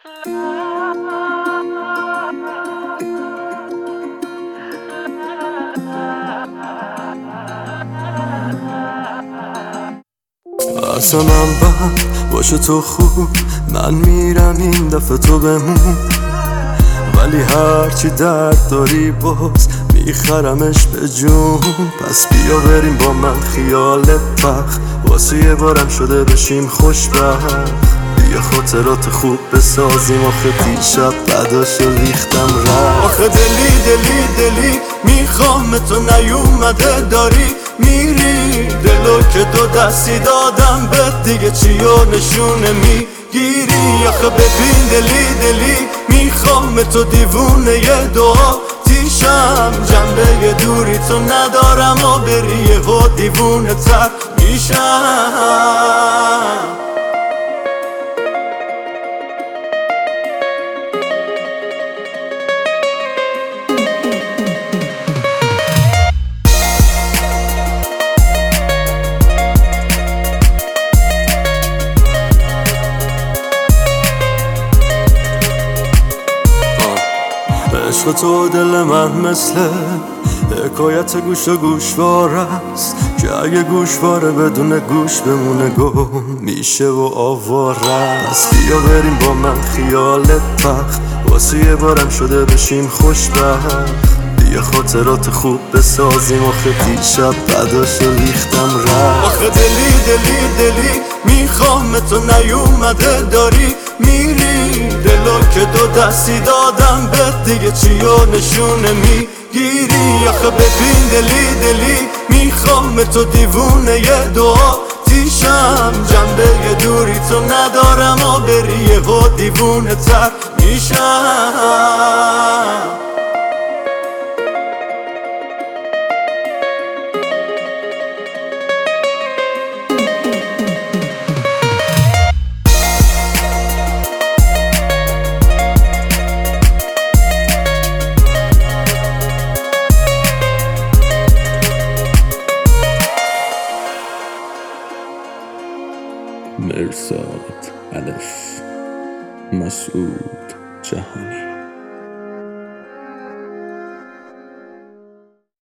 اصلا من بد باشه تو خوب، من میرم این دفعه تو بمون، ولی هرچی درد داری باز میخرمش به جون. پس بیا بریم با من خیالت پخ، واسه یه بارم شده بشیم خوشبخت. بیا خاطرات خوب بسازیم، آخه دیشب بعداشو ریختم رفت. آخه دلی میخوام تو نیومده داری میری، دلو که دو دستی دادم بهت دیگه چیو نشونه میگیری. آخه ببین دلی میخوام تو دیوونه یه دعا تیشم، جنبه دوری تو ندارم و بری یه ها دیوونه تر میشم. عشق تو دل من مثل حکایت گوش و گوشوار است، که اگه گوشواره بدون گوش بمونه گم میشه و آواره. پس بیا بریم با من خیالت پخ، واسه یه بارم شده بشیم خوشبخت. بیا خاطرات خوب بسازیم، آخه دیشب بعداشو ریختم رفت. آخه دلی میخوام تو نیومده داری میری، دلو که دو دستی دادم بهت دیگه چیو نشونه میگیری. آخه ببین دلی میخوام تو دیوونه یه دعا تیشم، جنبه دوری تو ندارم و بری یه ها دیوونه تر میشم. مرزاد الف مسعود جهانی.